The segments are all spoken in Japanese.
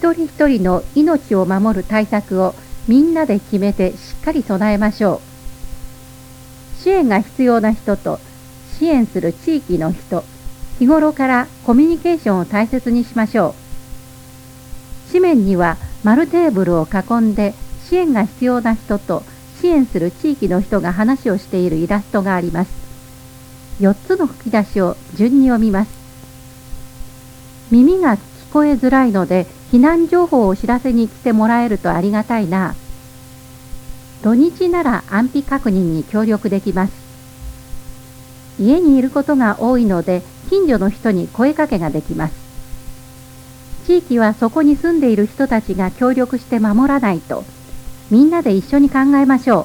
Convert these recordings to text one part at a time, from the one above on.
一人一人の命を守る対策をみんなで決めてしっかり備えましょう。支援が必要な人と支援する地域の人、日頃からコミュニケーションを大切にしましょう。紙面には丸テーブルを囲んで支援が必要な人と支援する地域の人が話をしているイラストがあります。4つの吹き出しを順に読みます。耳が聞こえづらいので避難情報をお知らせに来てもらえるとありがたいな。土日なら安否確認に協力できます。家にいることが多いので近所の人に声かけができます。地域はそこに住んでいる人たちが協力して守らないと、みんなで一緒に考えましょ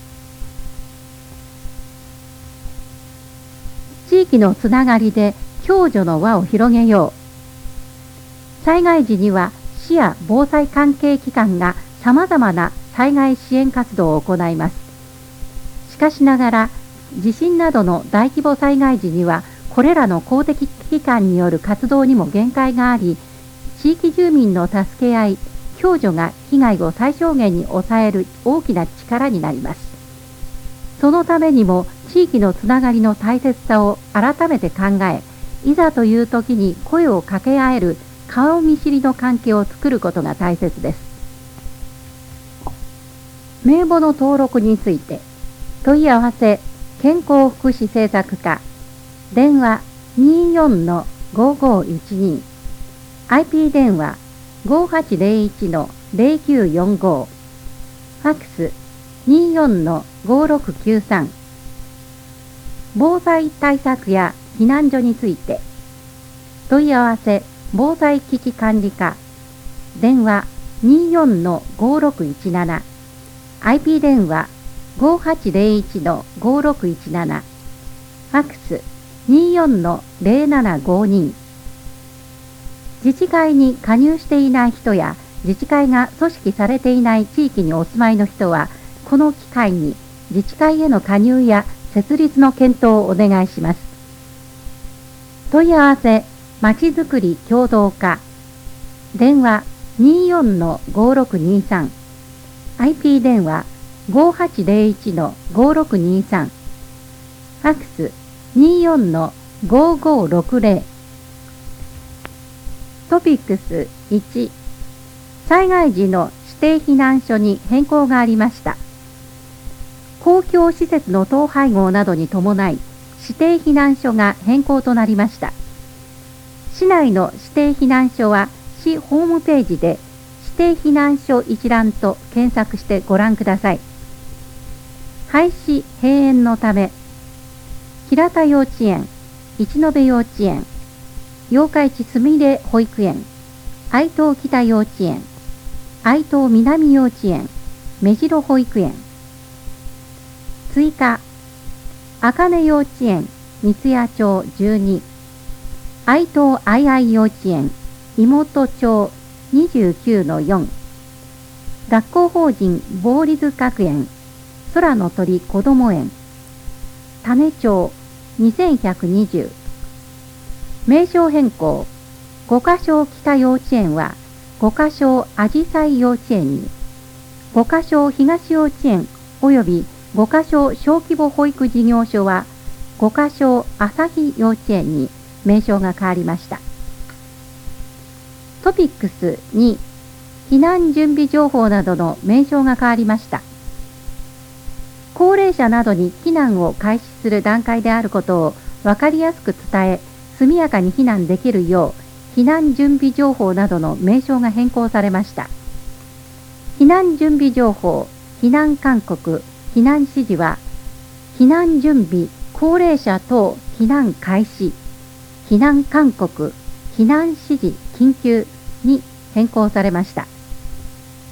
う。地域のつながりで共助の輪を広げよう。災害時には市や防災関係機関がさまざまな災害支援活動を行います。しかしながら、地震などの大規模災害時にはこれらの公的機関による活動にも限界があり、地域住民の助け合い、共助が被害を最小限に抑える大きな力になります。そのためにも地域のつながりの大切さを改めて考え、いざという時に声を掛け合える顔見知りの関係を作ることが大切です。名簿の登録について、問い合わせ健康福祉政策課、電話 24-5512、IP 電話 5801-0945、ファックス 24-5693。防災対策や避難所について、問い合わせ防災危機管理課、電話 24-5617、IP 電話 5801-5617、ファックス 24-0752。自治会に加入していない人や自治会が組織されていない地域にお住まいの人は、この機会に自治会への加入や設立の検討をお願いします。問い合わせまちづくり協同課、電話 24-5623、IP 電話 5801-5623、ファックス 24-5560。トピックス1、災害時の指定避難所に変更がありました。公共施設の統廃合などに伴い、指定避難所が変更となりました。市内の指定避難所は市ホームページで指定避難所一覧と検索してご覧ください。廃止閉園のため、平田幼稚園、一延幼稚園、八日市すみれ保育園、愛東北幼稚園、愛東南幼稚園、目白保育園。追加、茜幼稚園、三ツ谷町12、愛東愛々幼稚園、妹町29-4、学校法人ボーリズ学園、空の鳥こども園、種町2120。名称変更、五箇所北幼稚園は五箇所あじさい幼稚園に、五箇所東幼稚園及び五箇所小規模保育事業所は五箇所朝日幼稚園に名称が変わりました。トピックス2、避難準備情報などの名称が変わりました。高齢者などに避難を開始する段階であることを分かりやすく伝え、速やかに避難できるよう、避難準備情報などの名称が変更されました。避難準備情報、避難勧告、避難指示は、避難準備、高齢者等避難開始、避難勧告、避難指示、緊急に変更されました。